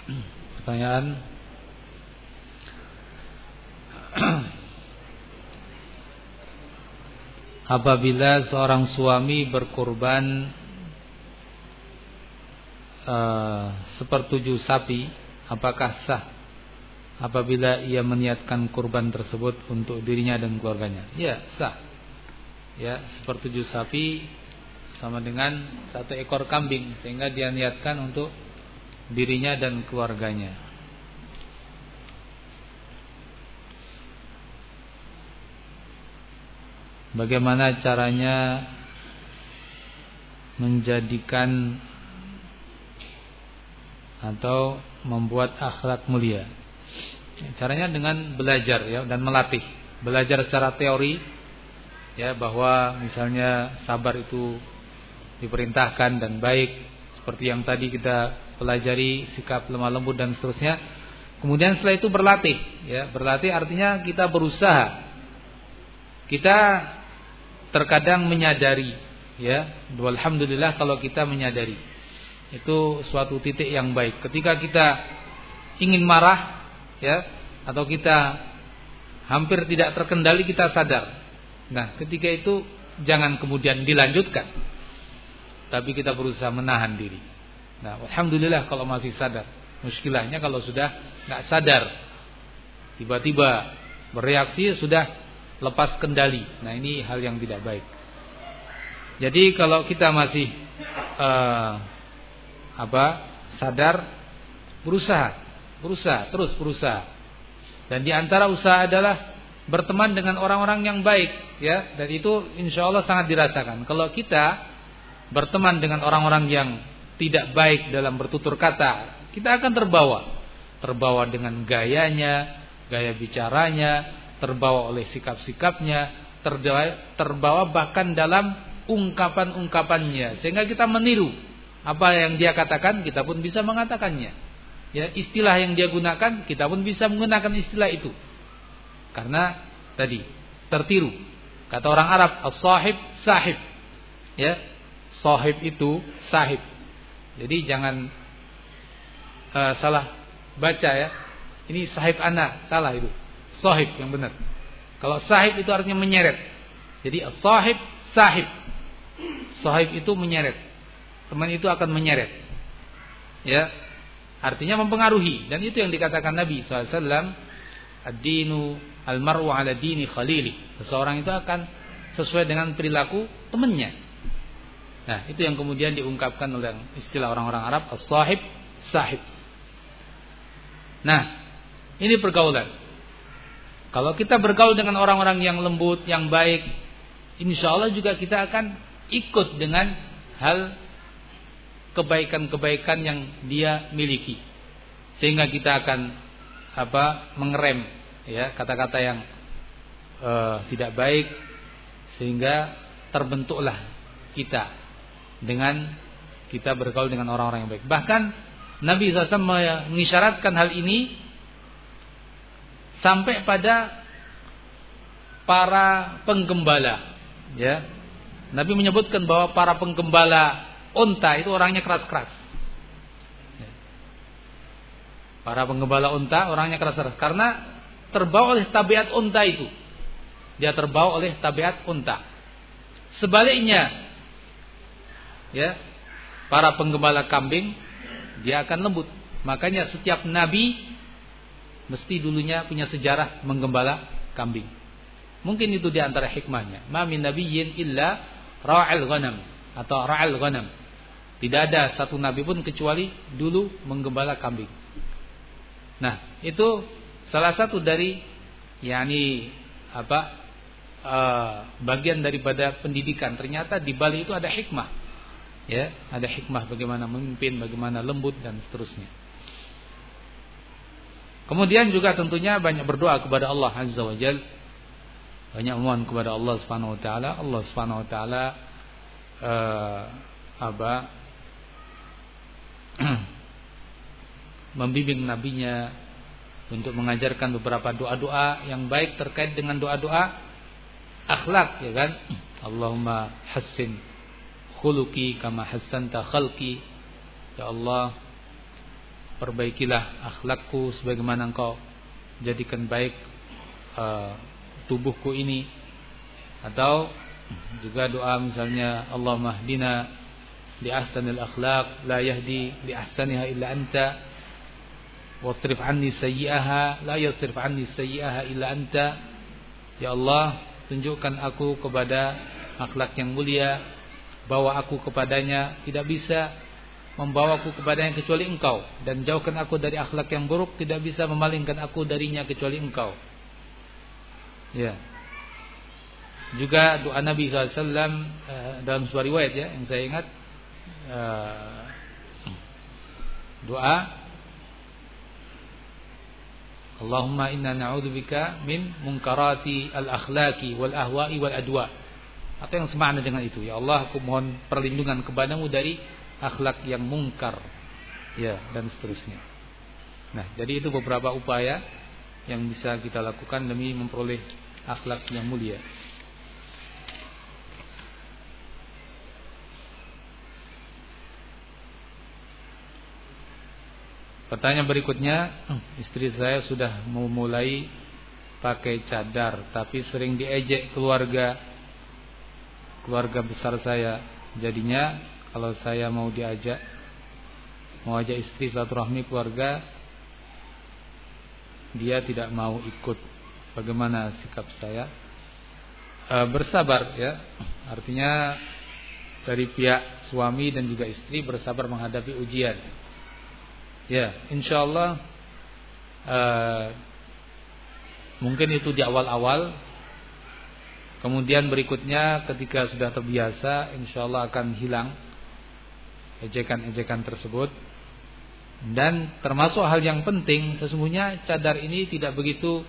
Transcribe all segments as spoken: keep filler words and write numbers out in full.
Pertanyaan. Apabila seorang suami berkurban uh, sepertujuh sapi, apakah sah apabila ia meniatkan kurban tersebut untuk dirinya dan keluarganya? Ya, sah. Ya, sepertujuh sapi sama dengan satu ekor kambing, sehingga dia niatkan untuk dirinya dan keluarganya. Bagaimana caranya menjadikan atau membuat akhlak mulia? Caranya dengan belajar ya, dan melatih. Belajar secara teori ya, bahwa misalnya sabar itu diperintahkan dan baik, seperti yang tadi kita pelajari, sikap lemah lembut dan seterusnya. Kemudian setelah itu berlatih ya, berlatih artinya kita berusaha. Kita terkadang menyadari ya, alhamdulillah kalau kita menyadari, itu suatu titik yang baik. Ketika kita ingin marah ya, atau kita hampir tidak terkendali, kita sadar. Nah, ketika itu jangan kemudian dilanjutkan, tapi kita berusaha menahan diri. Nah, alhamdulillah kalau masih sadar. Muskilahnya kalau sudah nggak sadar, tiba-tiba bereaksi, sudah lepas kendali. Nah, ini hal yang tidak baik. Jadi kalau kita masih uh, apa sadar, berusaha, berusaha, terus berusaha. Dan di antara usaha adalah berteman dengan orang-orang yang baik, ya. Dan itu insya Allah sangat dirasakan. Kalau kita berteman dengan orang-orang yang tidak baik dalam bertutur kata, kita akan terbawa, terbawa dengan gayanya, gaya bicaranya, terbawa oleh sikap-sikapnya, terbawa bahkan dalam ungkapan-ungkapannya, sehingga kita meniru apa yang dia katakan, kita pun bisa mengatakannya. Ya, istilah yang dia gunakan, kita pun bisa menggunakan istilah itu. Karena tadi tertiru. Kata orang Arab, as-sahib sahib. Ya, sahib itu sahib. Jadi jangan uh, salah baca ya. Ini sahib ana, salah itu. Sahib yang benar. Kalau sahib itu artinya menyeret. Jadi as-sahib sahib. Sahib itu menyeret. Teman itu akan menyeret. Ya. Artinya mempengaruhi, dan itu yang dikatakan Nabi sallallahu alaihi wasallam, ad-dinu al-mar'u ala dini khalili. Seseorang itu akan sesuai dengan perilaku temannya. Nah, itu yang kemudian diungkapkan oleh istilah orang-orang Arab, as-sahib sahib. Nah, ini pergaulan. Kalau kita bergaul dengan orang-orang yang lembut, yang baik, insya Allah juga kita akan ikut dengan hal kebaikan-kebaikan yang dia miliki, sehingga kita akan apa mengerem ya kata-kata yang uh, tidak baik, sehingga terbentuklah kita dengan kita bergaul dengan orang-orang yang baik. Bahkan Nabi sallallahu alaihi wasallam mengisyaratkan hal ini sampai pada para penggembala ya. Nabi menyebutkan bahwa para penggembala unta itu orangnya keras-keras. Para penggembala unta orangnya keras-keras karena terbawa oleh tabiat unta itu. Dia terbawa oleh tabiat unta. Sebaliknya, ya, para penggembala kambing dia akan lembut. Makanya setiap nabi mesti dulunya punya sejarah menggembala kambing. Mungkin itu di antara hikmahnya. Ma min nabiyyin illa ra'al ghanam atau ra'al ghanam. Tidak ada satu nabi pun kecuali dulu menggembala kambing. Nah, itu salah satu dari yakni apa uh, bagian daripada pendidikan. Ternyata di balik itu ada hikmah. Ya, ada hikmah bagaimana memimpin, bagaimana lembut dan seterusnya. Kemudian juga tentunya banyak berdoa kepada Allah Azza wa Jalla. Banyak mohon kepada Allah Subhanahu wa taala. Allah Subhanahu wa taala uh, apa membimbing nabinya untuk mengajarkan beberapa doa-doa yang baik terkait dengan doa-doa akhlak, ya kan? Allahumma hassin khuluqi kama hassanta khalqi. Ya Allah, perbaikilah akhlakku sebagaimana Engkau jadikan baik uh, tubuhku ini. Atau juga doa misalnya Allahumma hdina li ahsanil akhlaq la yahdi li ahsaniha illa anta wasrif anni sayyi'aha la yasrif anni sayyi'aha illa anta. Ya Allah, tunjukkan aku kepada akhlak yang mulia, bawa aku kepadanya, tidak bisa membawaku kepadanya kecuali Engkau, dan jauhkan aku dari akhlak yang buruk, tidak bisa memalingkan aku darinya kecuali Engkau. Ya. Juga doa Nabi sallallahu alaihi wasallam uh, dalam sebuah riwayat ya yang saya ingat, uh, doa Allahumma inna na'udzubika min munkarati al-akhlaqi wal ahwa'i wal adwa. Atau yang semakna dengan itu. Ya Allah, aku mohon perlindungan kepadamu dari akhlak yang mungkar. Ya, dan seterusnya. Nah, jadi itu beberapa upaya yang bisa kita lakukan demi memperoleh akhlak yang mulia. Pertanyaan berikutnya, istri saya sudah memulai pakai cadar, tapi sering diejek keluarga keluarga besar saya. Jadinya kalau saya mau diajak, mau ajak istri silaturahmi keluarga, dia tidak mau ikut. Bagaimana sikap saya? E, bersabar ya, artinya dari pihak suami dan juga istri bersabar menghadapi ujian. Ya, insyaallah uh, mungkin itu di awal-awal. Kemudian berikutnya ketika sudah terbiasa, insyaallah akan hilang ejekan-ejekan tersebut. Dan termasuk hal yang penting, sesungguhnya cadar ini tidak begitu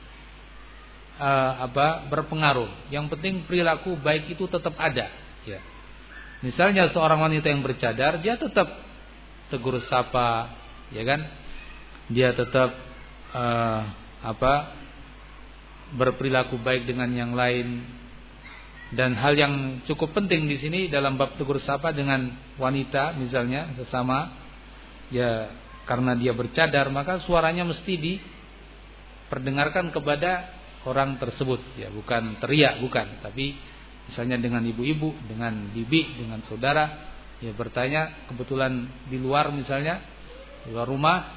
uh, apa berpengaruh. Yang penting perilaku baik itu tetap ada. Ya. Misalnya seorang wanita yang bercadar, dia tetap tegur sapa, ya kan? Dia tetap uh, apa? berperilaku baik dengan yang lain. Dan hal yang cukup penting di sini dalam bab tegur sapa dengan wanita misalnya sesama, ya karena dia bercadar maka suaranya mesti diperdengarkan kepada orang tersebut, ya bukan teriak, bukan, tapi misalnya dengan ibu-ibu, dengan bibi, dengan saudara. Ya bertanya kebetulan di luar misalnya, di luar rumah,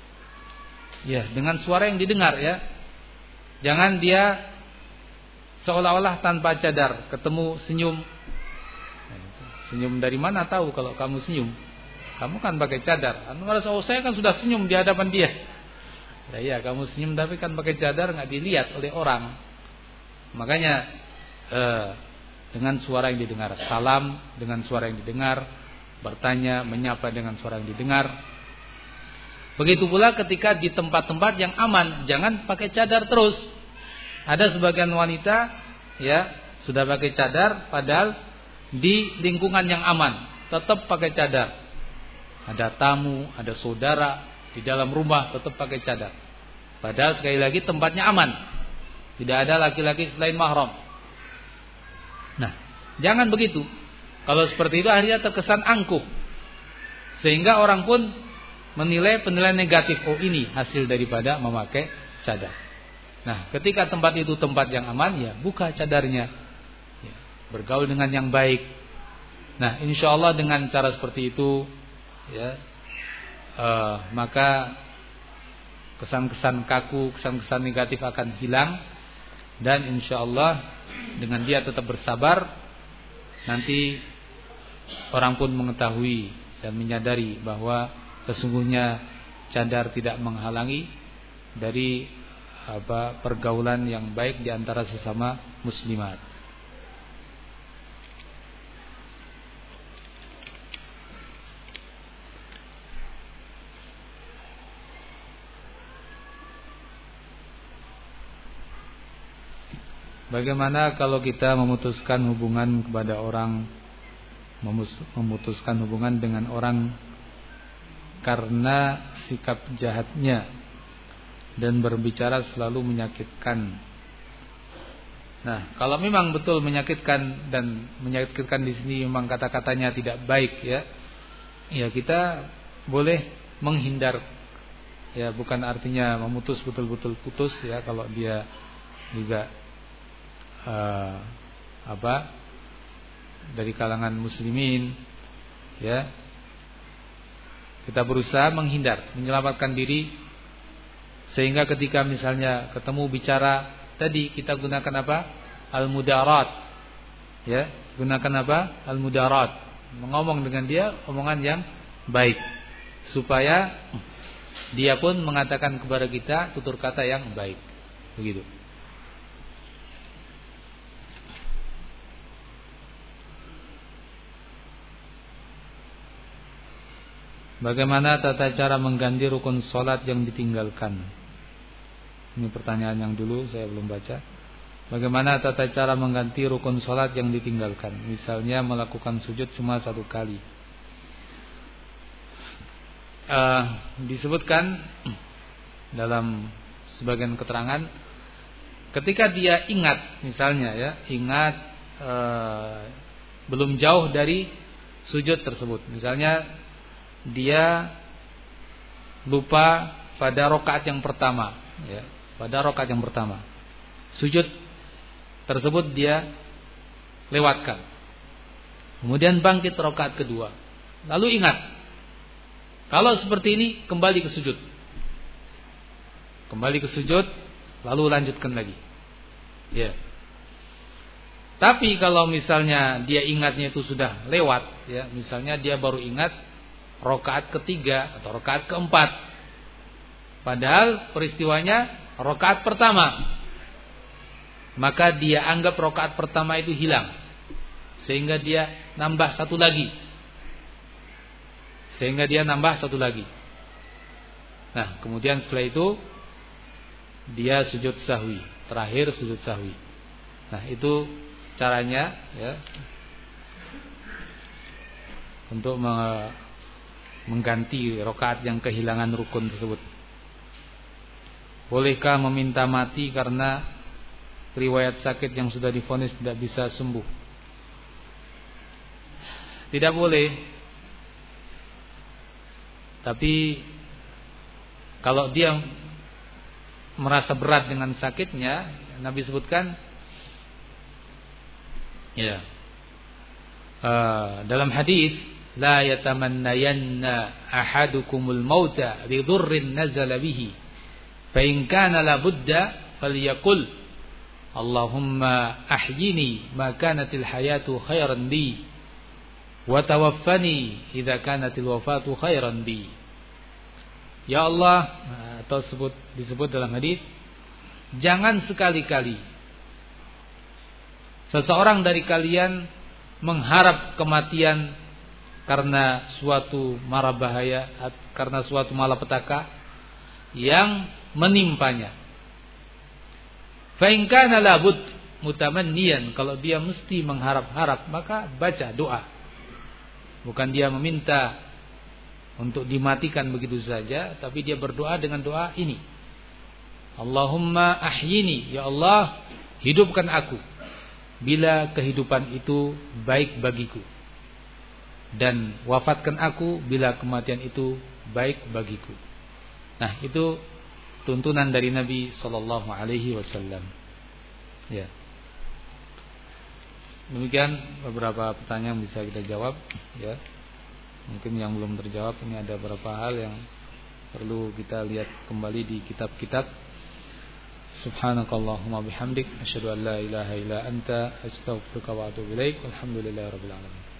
ya dengan suara yang didengar ya. Jangan dia seolah-olah tanpa cadar, ketemu senyum. Senyum dari mana tahu kalau kamu senyum? Kamu kan pakai cadar. Anu merasa, oh saya kan sudah senyum di hadapan dia. Nah, iya kamu senyum tapi kan pakai cadar, nggak dilihat oleh orang. Makanya eh, dengan suara yang didengar, salam dengan suara yang didengar, bertanya, menyapa dengan suara yang didengar. Begitu pula ketika di tempat-tempat yang aman, jangan pakai cadar terus. Ada sebagian wanita ya sudah pakai cadar padahal di lingkungan yang aman tetap pakai cadar. Ada tamu, ada saudara di dalam rumah tetap pakai cadar. Padahal sekali lagi tempatnya aman. Tidak ada laki-laki selain mahram. Nah, jangan begitu. Kalau seperti itu akhirnya terkesan angkuh. Sehingga orang pun menilai penilaian negatif. Oh ini hasil daripada memakai cadar. Nah, ketika tempat itu tempat yang aman, ya buka cadarnya. Ya, bergaul dengan yang baik. Nah, insya Allah dengan cara seperti itu, ya, uh, maka kesan-kesan kaku, kesan-kesan negatif akan hilang. Dan insya Allah dengan dia tetap bersabar, nanti orang pun mengetahui dan menyadari bahwa sesungguhnya cadar tidak menghalangi dari apa pergaulan yang baik di antara sesama muslimat. Bagaimana kalau kita memutuskan hubungan kepada orang, memutuskan hubungan dengan orang karena sikap jahatnya dan berbicara selalu menyakitkan. Nah, kalau memang betul menyakitkan dan menyakitkan di sini memang kata-katanya tidak baik ya, ya kita boleh menghindar, ya bukan artinya memutus betul-betul putus ya, kalau dia juga uh, apa dari kalangan muslimin, ya kita berusaha menghindar, menyelamatkan diri, sehingga ketika misalnya ketemu bicara tadi kita gunakan apa? Al-mudarat, ya gunakan apa? Al-mudarat, mengomong dengan dia omongan yang baik, supaya dia pun mengatakan kepada kita tutur kata yang baik. Begitu. Bagaimana tata cara mengganti rukun sholat yang ditinggalkan? Ini pertanyaan yang dulu saya belum baca. Bagaimana tata cara mengganti rukun sholat yang ditinggalkan? Misalnya melakukan sujud cuma satu kali. Uh, disebutkan dalam sebagian keterangan, ketika dia ingat, misalnya ya, ingat uh, belum jauh dari sujud tersebut, misalnya dia lupa pada rakaat yang pertama, ya, pada rakaat yang pertama, sujud tersebut dia lewatkan, kemudian bangkit rakaat kedua, lalu ingat. Kalau seperti ini, kembali ke sujud. Kembali ke sujud, lalu lanjutkan lagi. Ya. Tapi kalau misalnya dia ingatnya itu sudah lewat, ya, misalnya dia baru ingat rakaat ketiga atau rakaat keempat, padahal peristiwanya rakaat pertama, maka dia anggap rakaat pertama itu hilang, sehingga dia nambah satu lagi. Sehingga dia nambah satu lagi. Nah, kemudian setelah itu dia sujud sahwi, terakhir sujud sahwi. Nah, itu caranya, ya, untuk mengganti rakaat yang kehilangan rukun tersebut. Bolehkah meminta mati karena riwayat sakit yang sudah divonis tidak bisa sembuh? Tidak boleh. Tapi kalau dia merasa berat dengan sakitnya, Nabi sebutkan, ya, uh, dalam hadis, la yatamannayanna ahadukumul mauta li dhurrin nazala bihi, fa in kana la budda falyaqul Allahumma ahyini ma kanatil hayatu khairan li wa tawaffani idza kanatil wafatu khairan bi. Ya Allah, atau sebut disebut dalam hadis, jangan sekali-kali seseorang dari kalian mengharap kematian karena suatu mara bahaya, karena suatu malapetaka yang menimpanya. Fa in kana labud mutamanniyan, kalau dia mesti mengharap-harap, maka baca doa. Bukan dia meminta untuk dimatikan begitu saja, tapi dia berdoa dengan doa ini. Allahumma ahyini, ya Allah, hidupkan aku bila kehidupan itu baik bagiku, dan wafatkan aku bila kematian itu baik bagiku. Nah, itu tuntunan dari Nabi sallallahu alaihi wasallam. Ya. Demikian beberapa pertanyaan bisa kita jawab, ya. Mungkin yang belum terjawab, ini ada beberapa hal yang perlu kita lihat kembali di kitab-kitab. Subhanakallahumma bihamdik, asyhadu an la ilaha illa anta, astaghfiruka wa atubu ilaik. Walhamdulillahirabbil alamin.